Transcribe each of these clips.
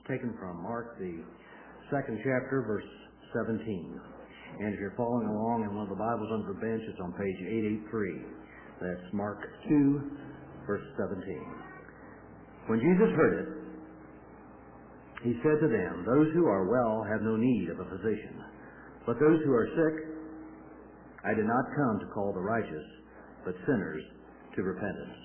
taken from Mark, the second chapter, verse 17. And if you're following along in one of the Bibles under the bench, it's on page 883. That's Mark 2, verse 17. When Jesus heard it, he said to them, "Those who are well have no need of a physician, but those who are sick, I did not come to call the righteous, but sinners to repentance."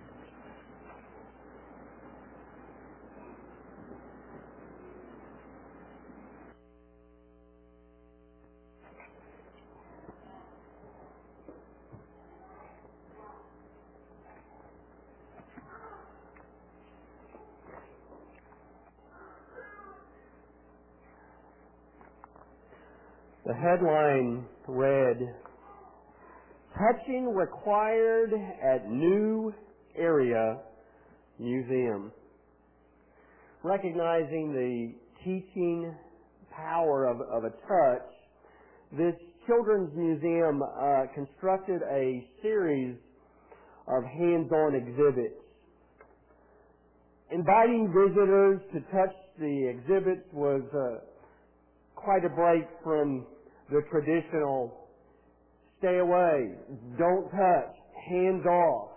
The headline read, "Touching Required at New Area Museum." Recognizing the teaching power of a touch, this children's museum constructed a series of hands-on exhibits. Inviting visitors to touch the exhibits was quite a break from the traditional stay away, don't touch, hands off.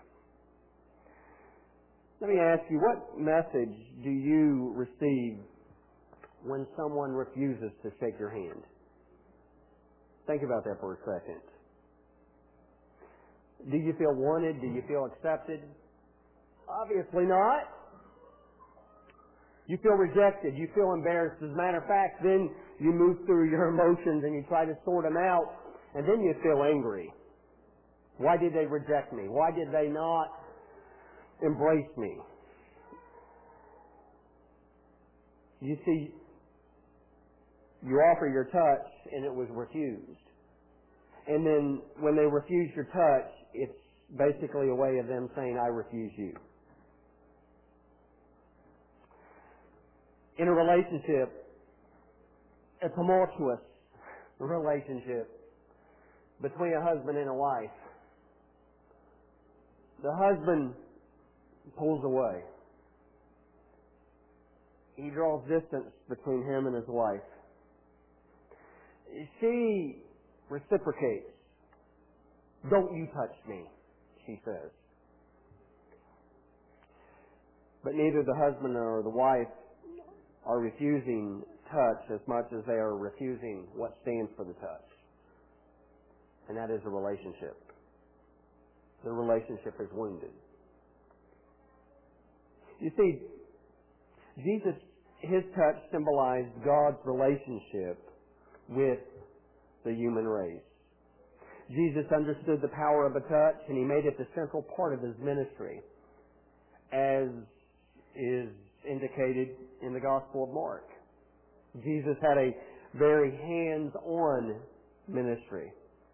Let me ask you, what message do you receive when someone refuses to shake your hand? Think about that for a second. Do you feel wanted? Do you feel accepted? Obviously not. You feel rejected. You feel embarrassed. As a matter of fact, then you move through your emotions and you try to sort them out, and then you feel angry. Why did they reject me? Why did they not embrace me? You see, you offer your touch and it was refused. And then when they refuse your touch, it's basically a way of them saying, "I refuse you." In a relationship, a tumultuous relationship between a husband and a wife, the husband pulls away. He draws distance between him and his wife. She reciprocates. "Don't you touch me," she says. But neither the husband nor the wife are refusing touch as much as they are refusing what stands for the touch. And that is a relationship. The relationship is wounded. You see, Jesus, his touch symbolized God's relationship with the human race. Jesus understood the power of a touch, and he made it the central part of his ministry, as is indicated in the Gospel of Mark. Jesus had a very hands-on ministry.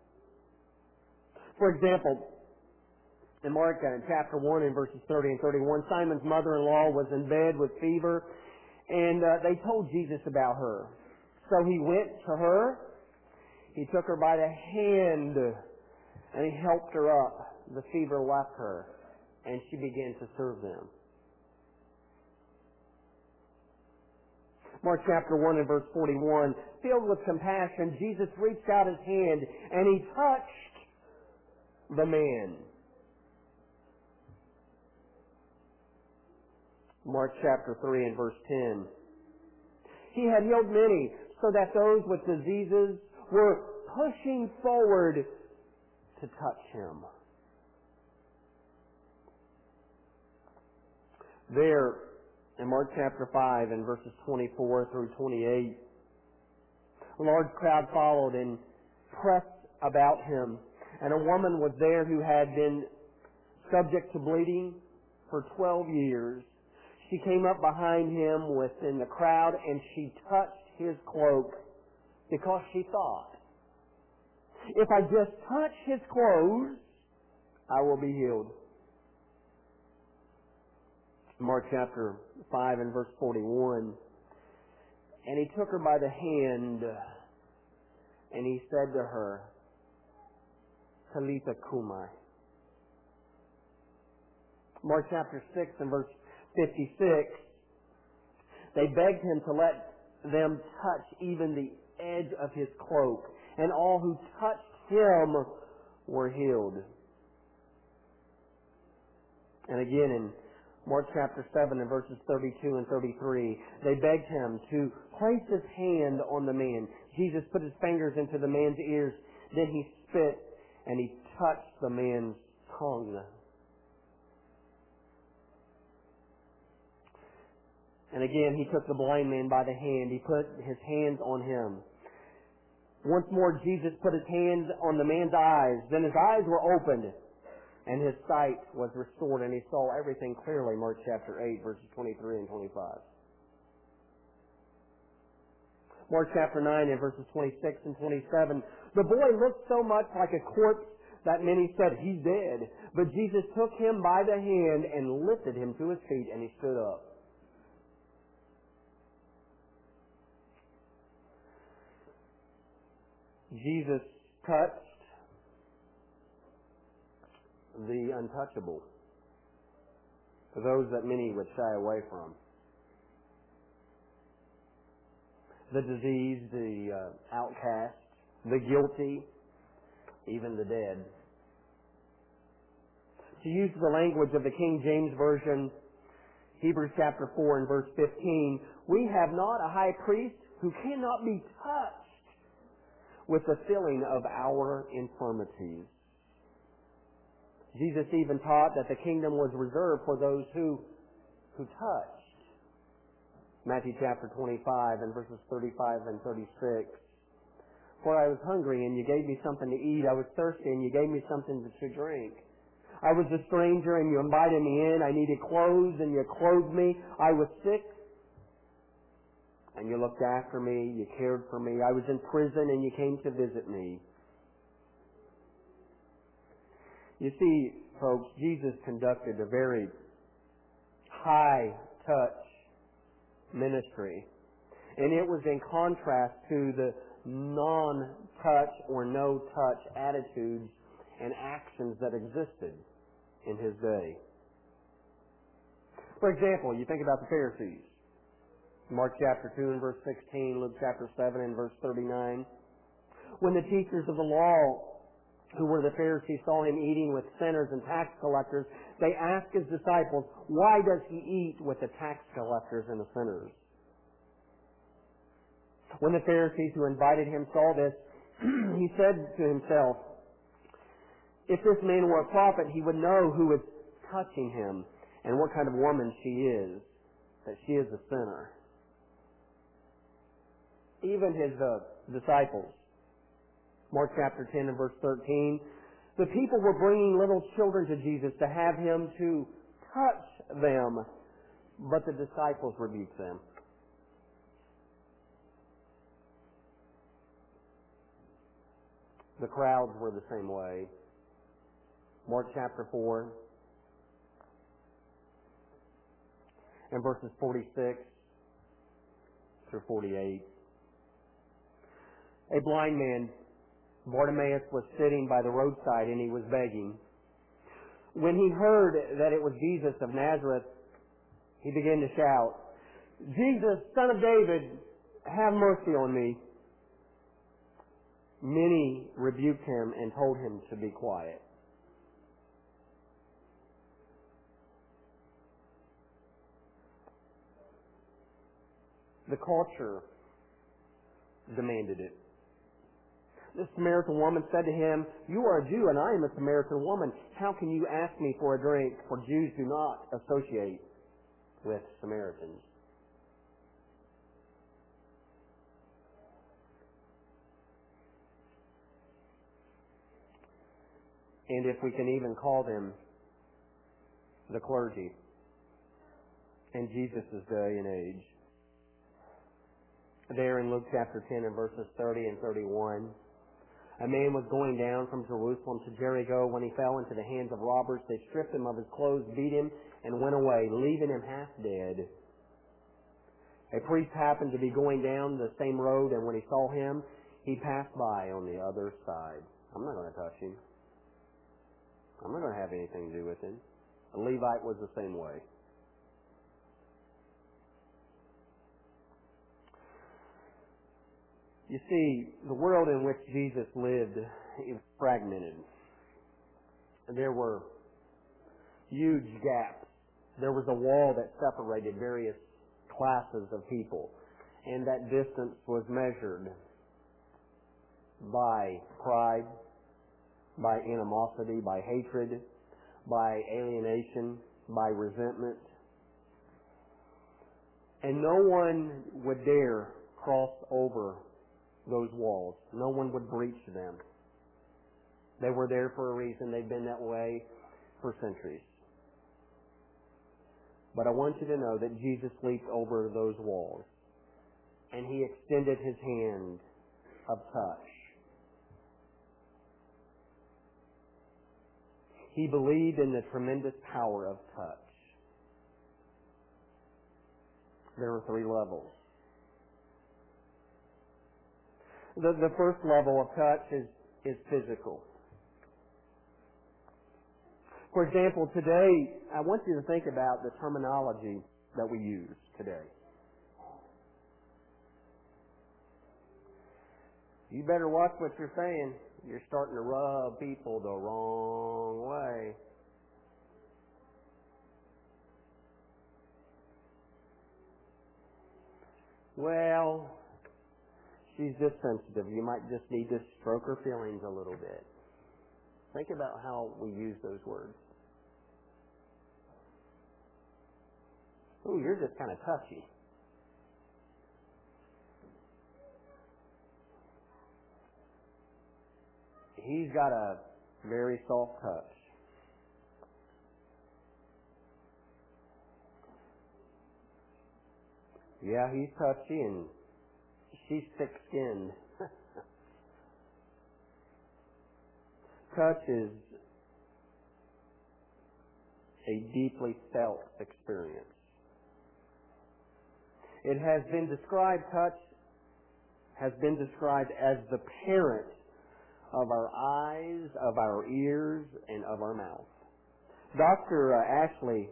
For example, in Mark chapter 1 and verses 30 and 31, Simon's mother-in-law was in bed with fever, and they told Jesus about her. So he went to her, he took her by the hand, and he helped her up. The fever left her, and she began to serve them. Mark chapter 1 and verse 41, filled with compassion, Jesus reached out his hand and he touched the man. Mark chapter 3 and verse 10. He had healed many, so that those with diseases were pushing forward to touch him. There, in Mark chapter 5 and verses 24 through 28, a large crowd followed and pressed about him. And a woman was there who had been subject to bleeding for 12 years. She came up behind him within the crowd and she touched his cloak because she thought, if I just touch his clothes, I will be healed. Mark chapter 5 and verse 41. And he took her by the hand and he said to her, Talitha Kumai. Mark chapter 6 and verse 56. They begged him to let them touch even the edge of his cloak, and all who touched him were healed. And again in Mark chapter 7 and verses 32 and 33, they begged him to place his hand on the man. Jesus put his fingers into the man's ears, then he spit and he touched the man's tongue. And again, he took the blind man by the hand. He put his hands on him. Once more, Jesus put his hands on the man's eyes. Then his eyes were opened, and his sight was restored, and he saw everything clearly. Mark chapter 8, verses 23 and 25. Mark chapter 9 and verses 26 and 27. The boy looked so much like a corpse that many said, "He's dead." But Jesus took him by the hand and lifted him to his feet, and he stood up. Jesus touched the untouchable, those that many would shy away from. The diseased, the outcast, the guilty, even the dead. To use the language of the King James Version, Hebrews chapter 4 and verse 15, we have not a high priest who cannot be touched with the feeling of our infirmities. Jesus even taught that the kingdom was reserved for those who touched. Matthew chapter 25 and verses 35 and 36. For I was hungry and you gave me something to eat. I was thirsty and you gave me something to drink. I was a stranger and you invited me in. I needed clothes and you clothed me. I was sick and you looked after me, you cared for me. I was in prison and you came to visit me. You see, folks, Jesus conducted a very high-touch ministry. And it was in contrast to the non-touch or no-touch attitudes and actions that existed in his day. For example, you think about the Pharisees. Mark chapter 2 and verse 16, Luke chapter 7 and verse 39. When the teachers of the law, who were the Pharisees, saw him eating with sinners and tax collectors, they asked his disciples, "Why does he eat with the tax collectors and the sinners?" When the Pharisees who invited him saw this, he said to himself, "If this man were a prophet, he would know who is touching him and what kind of woman she is, that she is a sinner." Even his disciples. Mark chapter 10 and verse 13. The people were bringing little children to Jesus to have him to touch them, but the disciples rebuked them. The crowds were the same way. Mark chapter 4 and verses 46 through 48. A blind man, Bartimaeus, was sitting by the roadside and he was begging. When he heard that it was Jesus of Nazareth, he began to shout, "Jesus, Son of David, have mercy on me." Many rebuked him and told him to be quiet. The culture demanded it. The Samaritan woman said to him, "You are a Jew and I am a Samaritan woman. How can you ask me for a drink?" For Jews do not associate with Samaritans. And if we can even call them the clergy in Jesus' day and age. There in Luke chapter 10 and verses 30 and 31, a man was going down from Jerusalem to Jericho when he fell into the hands of robbers. They stripped him of his clothes, beat him, and went away, leaving him half dead. A priest happened to be going down the same road, and when he saw him, he passed by on the other side. I'm not going to touch him. I'm not going to have anything to do with him. A Levite was the same way. You see, the world in which Jesus lived is fragmented. There were huge gaps. There was a wall that separated various classes of people, and that distance was measured by pride, by animosity, by hatred, by alienation, by resentment. And no one would dare cross over those walls. No one would breach them. They were there for a reason. They've been that way for centuries. But I want you to know that Jesus leaped over those walls, and He extended His hand of touch. He believed in the tremendous power of touch. There are 3 levels. The first level of touch is physical. For example, today, I want you to think about the terminology that we use today. You better watch what you're saying. You're starting to rub people the wrong way. Well, she's just sensitive. You might just need to stroke her feelings a little bit. Think about how we use those words. Ooh, you're just kind of touchy. He's got a very soft touch. Yeah, he's touchy and she's thick-skinned. Touch is a deeply felt experience. It has been described, touch has been described as the parent of our eyes, of our ears, and of our mouth. Dr. Ashley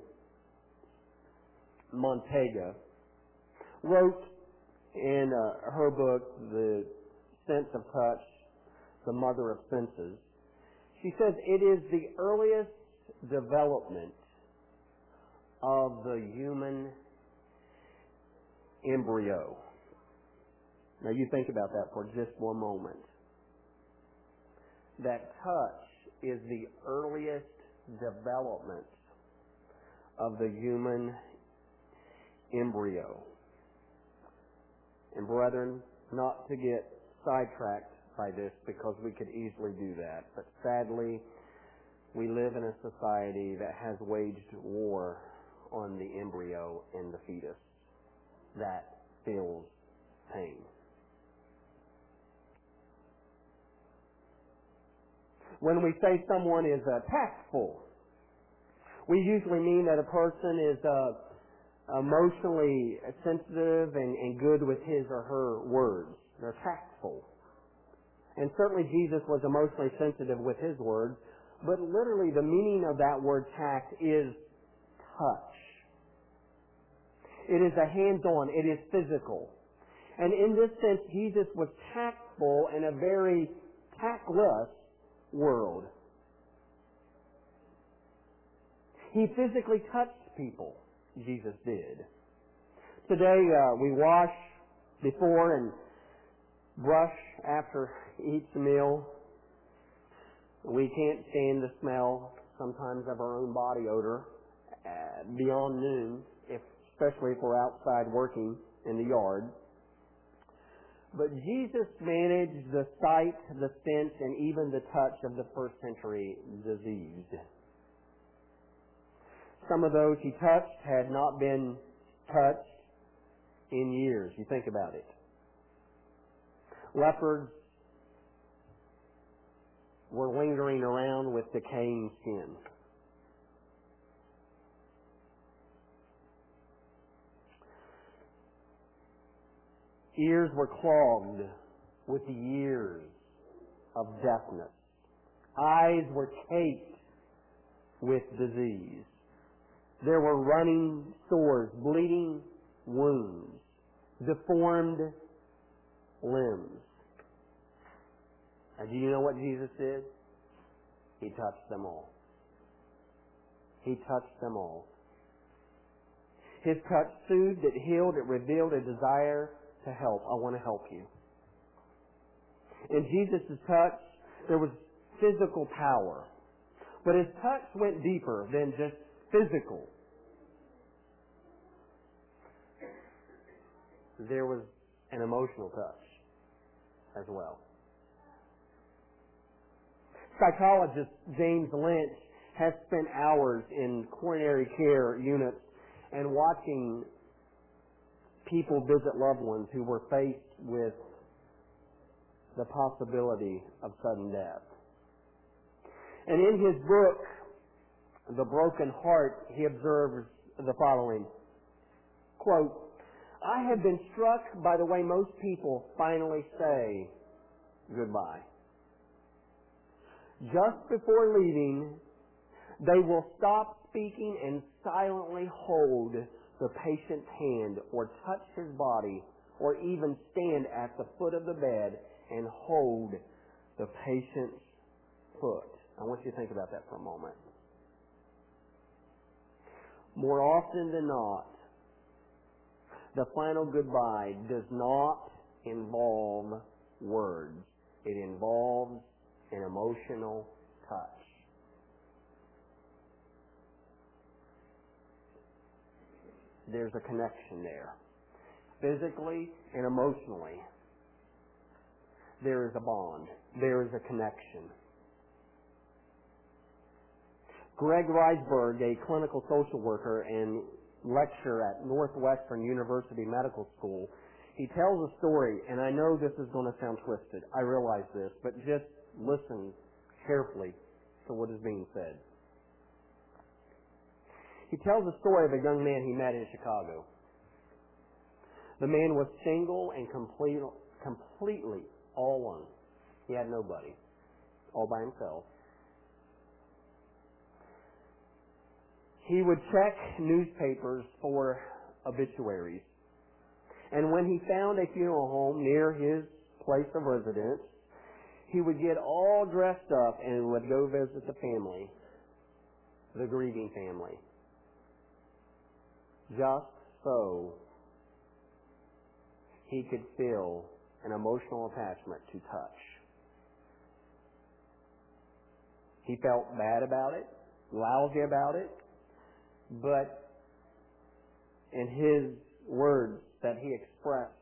Montega wrote in her book, The Sense of Touch, The Mother of Senses, she says it is the earliest development of the human embryo. Now you think about that for just one moment. That touch is the earliest development of the human embryo. And brethren, not to get sidetracked by this, because we could easily do that, but sadly we live in a society that has waged war on the embryo and the fetus that feels pain. When we say someone is tactful, we usually mean that a person is emotionally sensitive and good with his or her words. They're tactful. And certainly Jesus was emotionally sensitive with His words, but literally the meaning of that word tact is touch. It is a hands-on, it is physical. And in this sense, Jesus was tactful in a very tactless world. He physically touched people, Jesus did. Today, we wash before and brush after each meal. We can't stand the smell sometimes of our own body odor beyond noon, especially if we're outside working in the yard. But Jesus managed the sight, the stench, and even the touch of the first century diseased. Some of those He touched had not been touched in years. You think about it. Lepers were lingering around with decaying skin. Ears were clogged with the years of deafness. Eyes were caked with disease. There were running sores, bleeding wounds, deformed limbs. And do you know what Jesus did? He touched them all. He touched them all. His touch soothed, it healed, it revealed a desire to help. I want to help you. In Jesus' touch, there was physical power. But his touch went deeper than just physical. There was an emotional touch as well. Psychologist James Lynch has spent hours in coronary care units and watching people visit loved ones who were faced with the possibility of sudden death. And in his book, The Broken Heart, he observes the following, quote, "I have been struck by the way most people finally say goodbye. Just before leaving, they will stop speaking and silently hold the patient's hand or touch his body or even stand at the foot of the bed and hold the patient's foot." I want you to think about that for a moment. More often than not, the final goodbye does not involve words. It involves an emotional touch. There's a connection there. Physically and emotionally, there is a bond. There is a connection. Greg Reisberg, a clinical social worker and lecturer at Northwestern University Medical School, he tells a story, and I know this is going to sound twisted. I realize this, but just listen carefully to what is being said. He tells a story of a young man he met in Chicago. The man was single and completely all alone. He had nobody, all by himself. He would check newspapers for obituaries. And when he found a funeral home near his place of residence, he would get all dressed up and would go visit the family, the grieving family. Just so he could feel an emotional attachment to touch. He felt bad about it, lousy about it, but in his words that he expressed,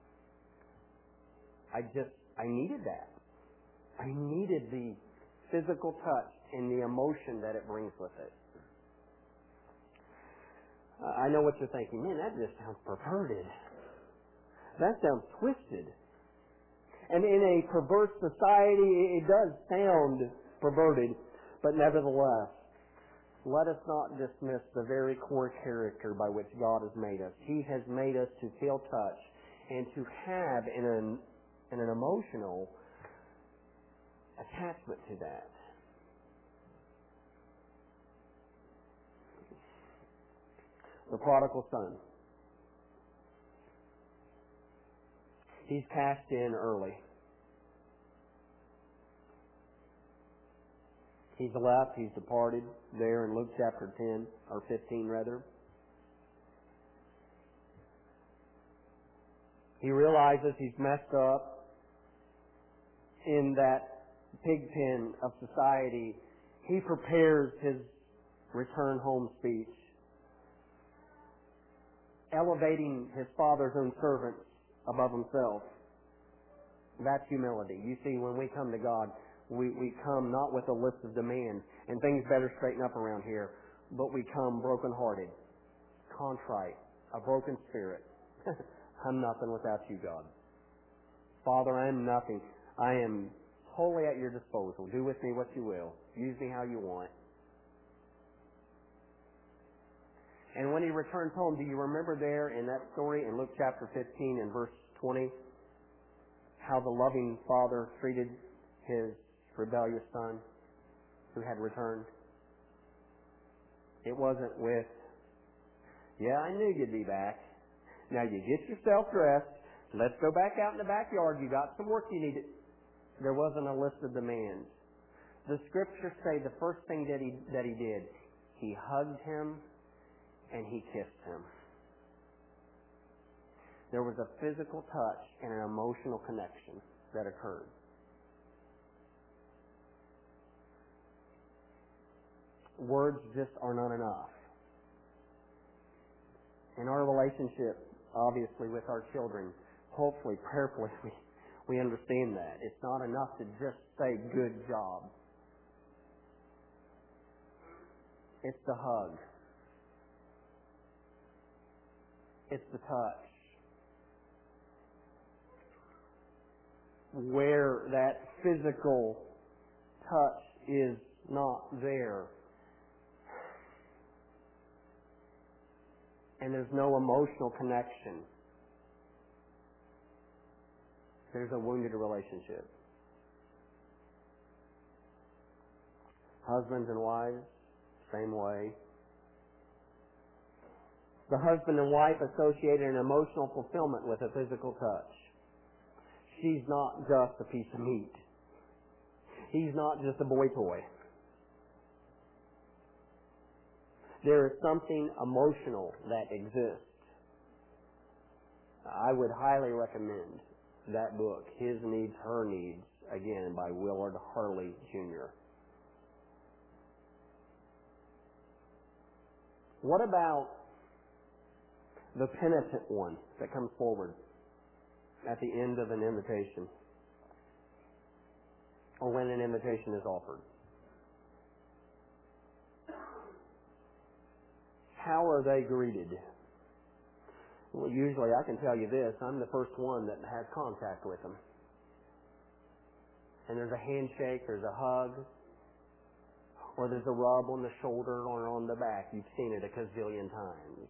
I needed that. I needed the physical touch and the emotion that it brings with it. I know what you're thinking. Man, that just sounds perverted. That sounds twisted. And in a perverse society, it does sound perverted, but nevertheless, let us not dismiss the very core character by which God has made us. He has made us to feel touch and to have in an emotional attachment to that. The prodigal son. He's cast in early. He's left, he's departed there in Luke chapter 10, or 15 rather. He realizes he's messed up in that pig pen of society. He prepares his return home speech, elevating his father's own servants above himself. That's humility. You see, when we come to God, we come not with a list of demands, and things better straighten up around here, but we come brokenhearted, contrite, a broken spirit. I'm nothing without you, God. Father, I am nothing. I am wholly at your disposal. Do with me what you will. Use me how you want. And when he returns home, do you remember there in that story in Luke chapter 15 and verse 20, how the loving father treated his rebellious son who had returned? It wasn't with, "Yeah, I knew you'd be back. Now you get yourself dressed. Let's go back out in the backyard. You got some work you need to..." There wasn't a list of demands. The scriptures say the first thing that he did, he hugged him and he kissed him. There was a physical touch and an emotional connection that occurred. Words just are not enough. In our relationship, obviously, with our children, hopefully, prayerfully, we understand that. It's not enough to just say, good job. It's the hug. It's the touch. Where that physical touch is not there, and there's no emotional connection, there's a wounded relationship. Husbands and wives, same way. The husband and wife associated an emotional fulfillment with a physical touch. She's not just a piece of meat. He's not just a boy toy. There is something emotional that exists. I would highly recommend that book, His Needs, Her Needs, again, by Willard Harley Jr. What about the penitent one that comes forward at the end of an invitation, or when an invitation is offered? How are they greeted? Well, usually I can tell you this, I'm the first one that has contact with them. And there's a handshake, there's a hug, or there's a rub on the shoulder or on the back. You've seen it a gazillion times.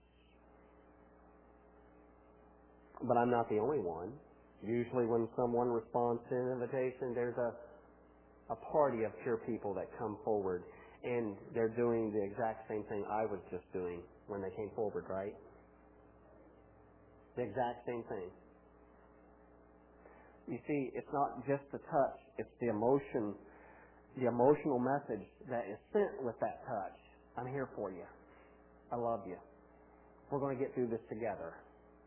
But I'm not the only one. Usually when someone responds to an invitation, there's a party of pure people that come forward, and they're doing the exact same thing I was just doing when they came forward, right? The exact same thing. You see, it's not just the touch, it's the emotion, the emotional message that is sent with that touch. I'm here for you. I love you. We're going to get through this together.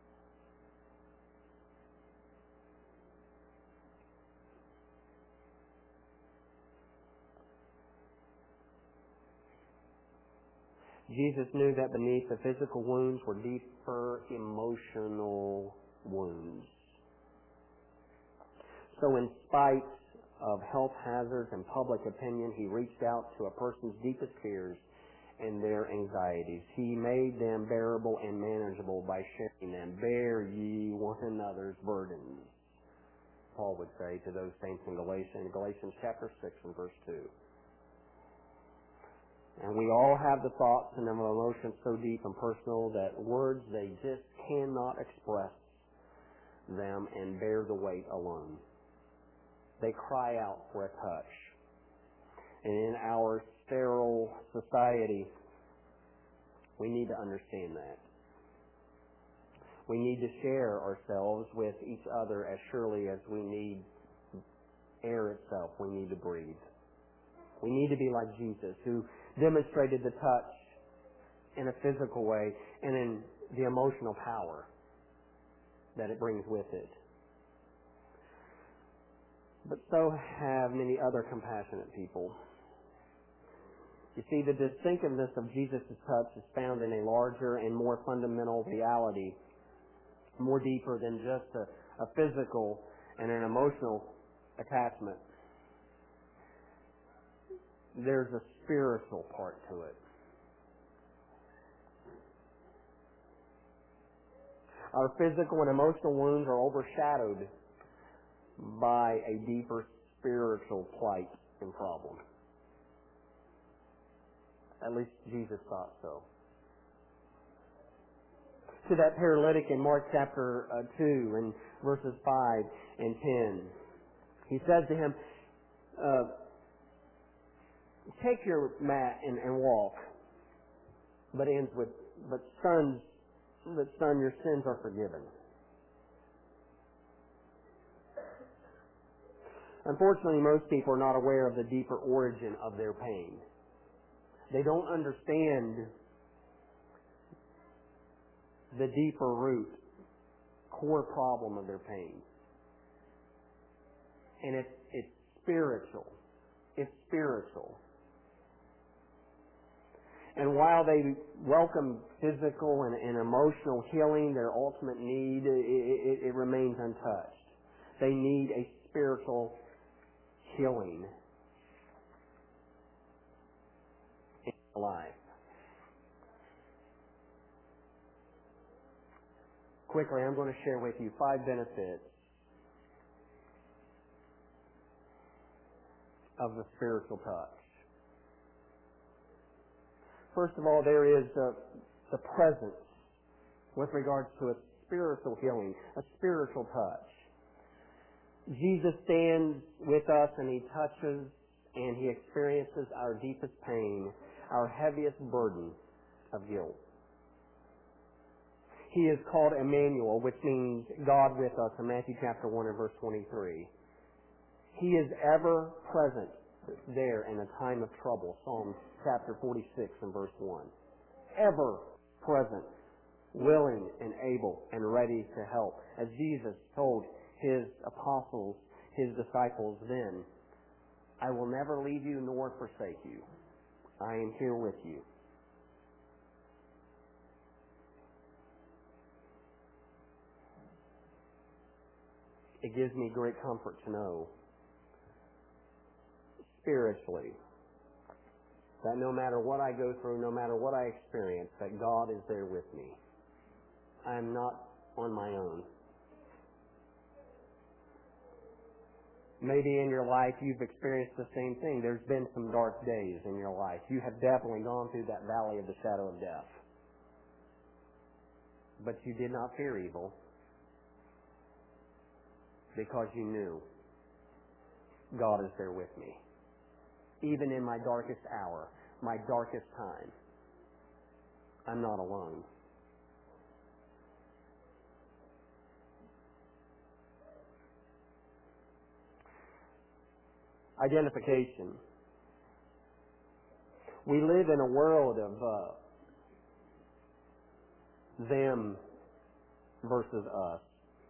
Jesus knew that beneath the physical wounds were deeper emotional wounds. So in spite of health hazards and public opinion, he reached out to a person's deepest fears and their anxieties. He made them bearable and manageable by sharing them. Bear ye one another's burdens, Paul would say to those saints in Galatians chapter 6 and verse 2. And we all have the thoughts and the emotions so deep and personal that words, they just cannot express them and bear the weight alone. They cry out for a touch. And in our sterile society, we need to understand that. We need to share ourselves with each other as surely as we need air itself. We need to breathe. We need to be like Jesus, who demonstrated the touch in a physical way and in the emotional power that it brings with it. But so have many other compassionate people. You see, the distinctiveness of Jesus' touch is found in a larger and more fundamental reality, more deeper than just a physical and an emotional attachment. There's a spiritual part to it. Our physical and emotional wounds are overshadowed by a deeper spiritual plight and problem. At least Jesus thought so. To that paralytic in Mark chapter 2 and verses 5 and 10, he says to him, take your mat and walk. But ends with, son, your sins are forgiven. Unfortunately, most people are not aware of the deeper origin of their pain. They don't understand the deeper root, core problem of their pain. And it's spiritual. It's spiritual. And while they welcome physical and emotional healing, their ultimate need, it remains untouched. They need a spiritual healing in their life. Quickly, I'm going to share with you 5 benefits of the spiritual touch. First of all, there is the presence with regards to a spiritual healing, a spiritual touch. Jesus stands with us and He touches and He experiences our deepest pain, our heaviest burden of guilt. He is called Emmanuel, which means God with us in Matthew chapter 1 and verse 23. He is ever present there in a time of trouble, Psalm chapter 46 and verse 1. Ever present, willing and able and ready to help. As Jesus told His apostles, His disciples then, I will never leave you nor forsake you. I am here with you. It gives me great comfort to know, spiritually, that no matter what I go through, no matter what I experience, that God is there with me. I am not on my own. Maybe in your life you've experienced the same thing. There's been some dark days in your life. You have definitely gone through that valley of the shadow of death. But you did not fear evil because you knew God is there with me. Even in my darkest hour, my darkest time, I'm not alone. Identification. We live in a world of them versus us.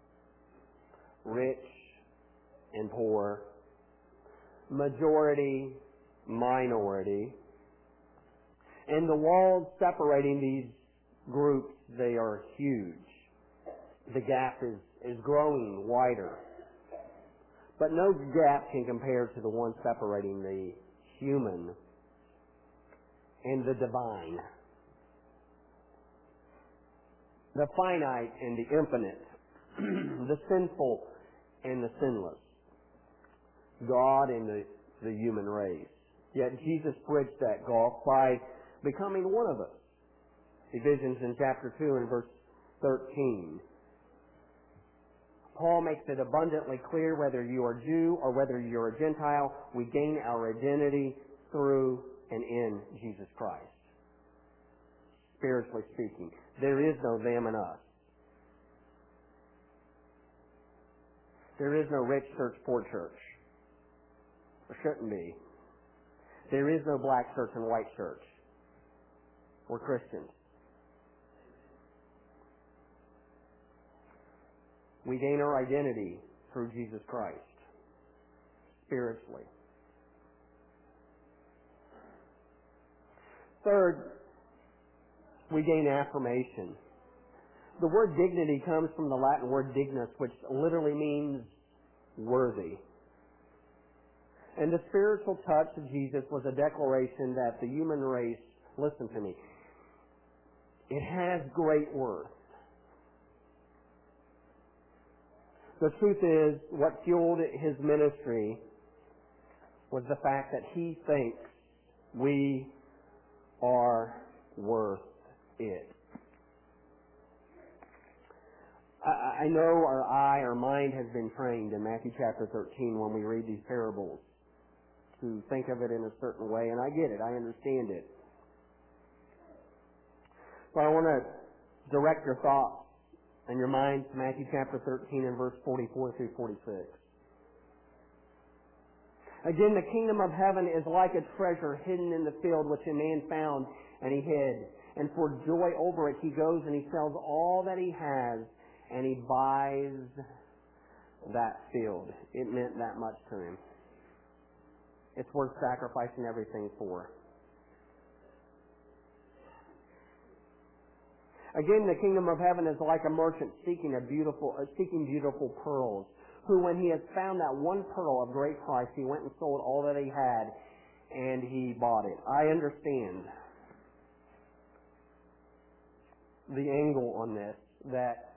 Rich and poor. Majority, minority. And the walls separating these groups, they are huge. The gap is growing wider. But no gap can compare to the one separating the human and the divine. The finite and the infinite. The sinful and the sinless. God and the human race. Yet Jesus bridged that gulf by becoming one of us. Ephesians in chapter 2 and verse 13. Paul makes it abundantly clear whether you are Jew or whether you're a Gentile, we gain our identity through and in Jesus Christ. Spiritually speaking, there is no them and us. There is no rich church, poor church. There shouldn't be. There is no black church and white church. We're Christians. We gain our identity through Jesus Christ, spiritually. Third, we gain affirmation. The word dignity comes from the Latin word dignus, which literally means worthy. And the spiritual touch of Jesus was a declaration that the human race, listen to me, it has great worth. The truth is, what fueled his ministry was the fact that he thinks we are worth it. I know our mind has been trained in Matthew chapter 13 when we read these parables to think of it in a certain way, and I get it, I understand it. But I want to direct your thoughts and your minds to Matthew chapter 13 and verse 44 through 46. Again, the kingdom of heaven is like a treasure hidden in the field which a man found and he hid. And for joy over it, he goes and he sells all that he has and he buys that field. It meant that much to him. It's worth sacrificing everything for. Again, the kingdom of heaven is like a merchant seeking beautiful pearls, who, when he has found that one pearl of great price, he went and sold all that he had, and he bought it. I understand the angle on this, that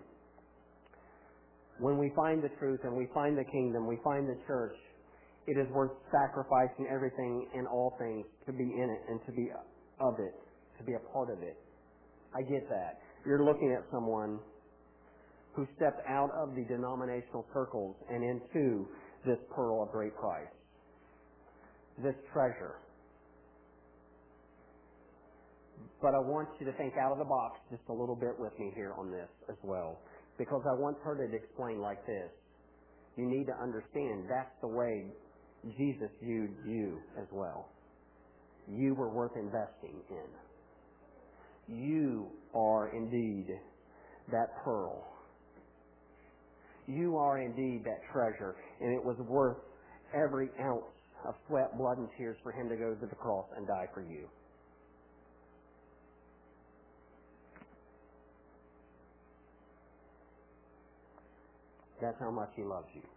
when we find the truth and we find the kingdom, we find the church, it is worth sacrificing everything and all things to be in it and to be of it, to be a part of it. I get that. You're looking at someone who stepped out of the denominational circles and into this pearl of great price, this treasure. But I want you to think out of the box just a little bit with me here on this as well, because I once heard it explained like this. You need to understand that's the way Jesus viewed you as well. You were worth investing in. You are indeed that pearl. You are indeed that treasure, and it was worth every ounce of sweat, blood, and tears for him to go to the cross and die for you. That's how much he loves you.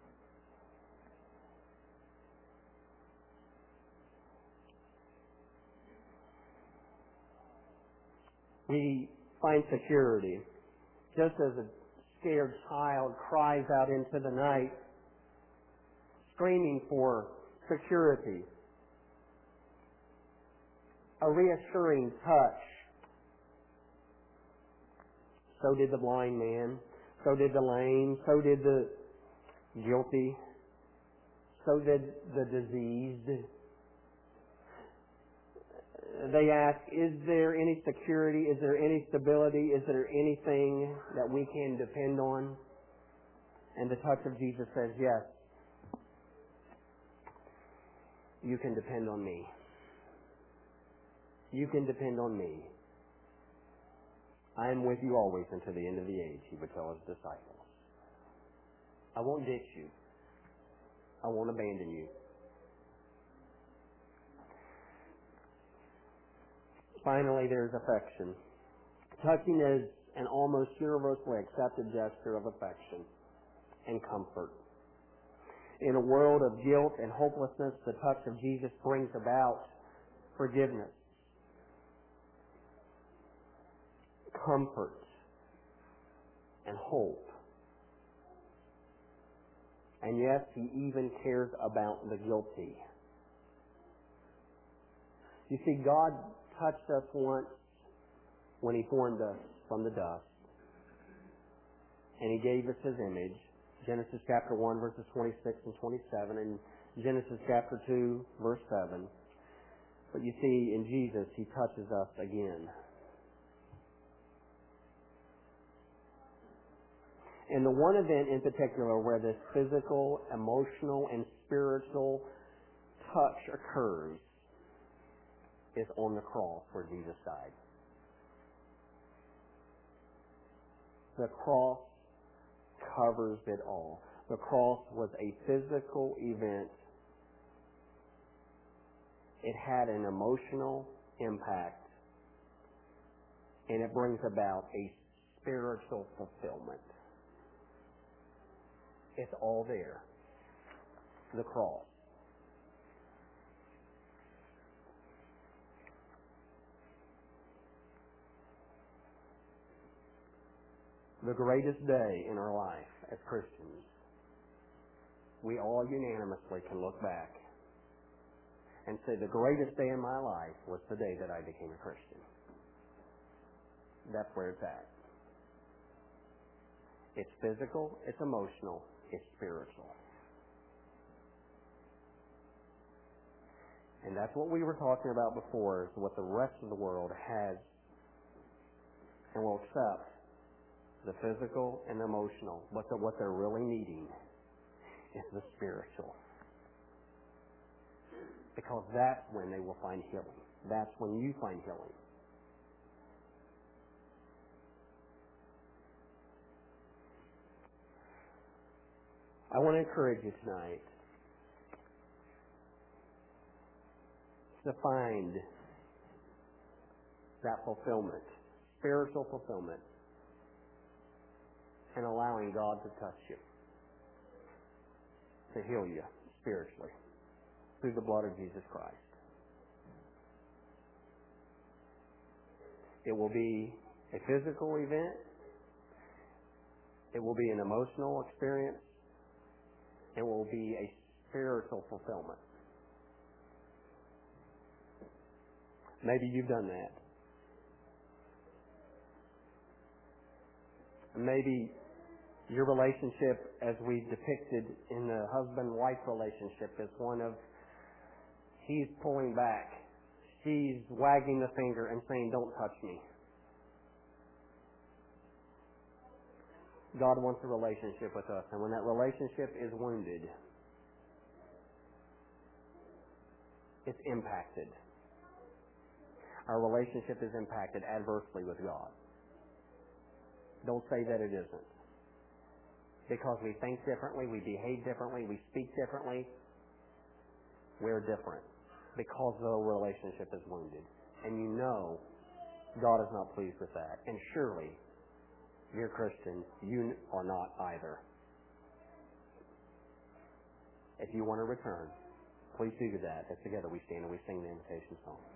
We find security. Just as a scared child cries out into the night, screaming for security, a reassuring touch. So did the blind man. So did the lame. So did the guilty. So did the diseased. They ask, is there any security? Is there any stability? Is there anything that we can depend on? And the touch of Jesus says, yes, you can depend on me. You can depend on me. I am with you always until the end of the age, he would tell his disciples. I won't ditch you. I won't abandon you. Finally, there's affection. Touching is an almost universally accepted gesture of affection and comfort. In a world of guilt and hopelessness, the touch of Jesus brings about forgiveness, comfort, and hope. And yes, he even cares about the guilty. You see, God touched us once when he formed us from the dust. And he gave us his image. Genesis chapter 1, verses 26 and 27, and Genesis chapter 2, verse 7. But you see, in Jesus, he touches us again. And the one event in particular where this physical, emotional, and spiritual touch occurs is on the cross where Jesus died. The cross covers it all. The cross was a physical event. It had an emotional impact, and it brings about a spiritual fulfillment. It's all there. The cross. The greatest day in our life as Christians, we all unanimously can look back and say the greatest day in my life was the day that I became a Christian. That's where it's at. It's physical, it's emotional, it's spiritual. And that's what we were talking about before, is what the rest of the world has and will accept. The physical and the emotional. But what they're really needing is the spiritual. because that's when they will find healing. That's when you find healing. I want to encourage you tonight to find that fulfillment, spiritual fulfillment, and allowing God to touch you, to heal you spiritually through the blood of Jesus Christ. It will be a physical event. It will be an emotional experience. It will be a spiritual fulfillment. Maybe you've done that. Maybe your relationship, as we depicted in the husband-wife relationship, is one of he's pulling back, she's wagging the finger and saying, "Don't touch me." God wants a relationship with us, and when that relationship is wounded, it's impacted. Our relationship is impacted adversely with God. Don't say that it isn't. Because we think differently, we behave differently, we speak differently, we're different. Because the relationship is wounded. And you know God is not pleased with that. And surely, dear Christian, you are not either. If you want to return, please do that. As together we stand and we sing the invitation song.